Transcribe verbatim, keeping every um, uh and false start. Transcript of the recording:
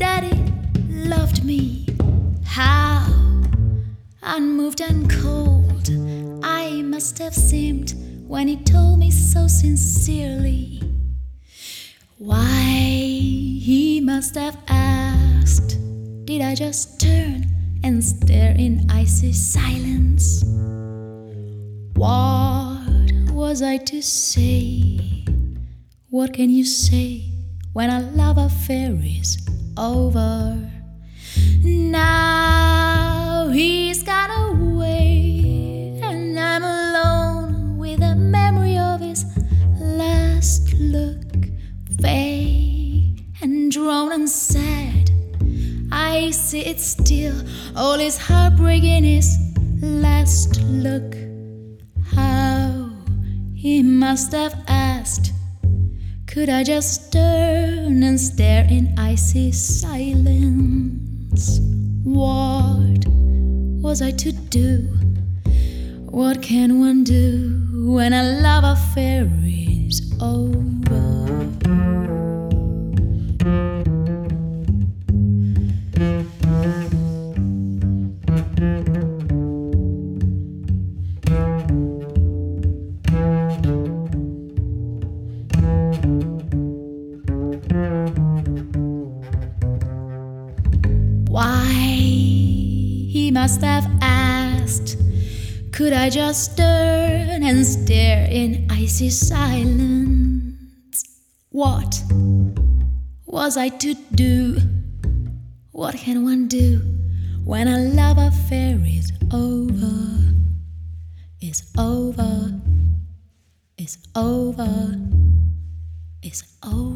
daddy loved me. How unmoved and cold I must have seemed when he told me so sincerely. Why, he must have asked, did I just turn and stare in icy silence? What was I to say? What can you say when a love affair is over? Now he's gone away, and I'm alone with the memory of his last look. Vague and drawn and sad, I see it still, all his heartbreak in his last look. How he must have asked, could I just turn and stare in icy silence? What was I to do? What can one do when a love affair is over? Why, he must have asked, could I just turn and stare in icy silence? What was I to do? What can one do when a love affair is over? Is over, is over, is over.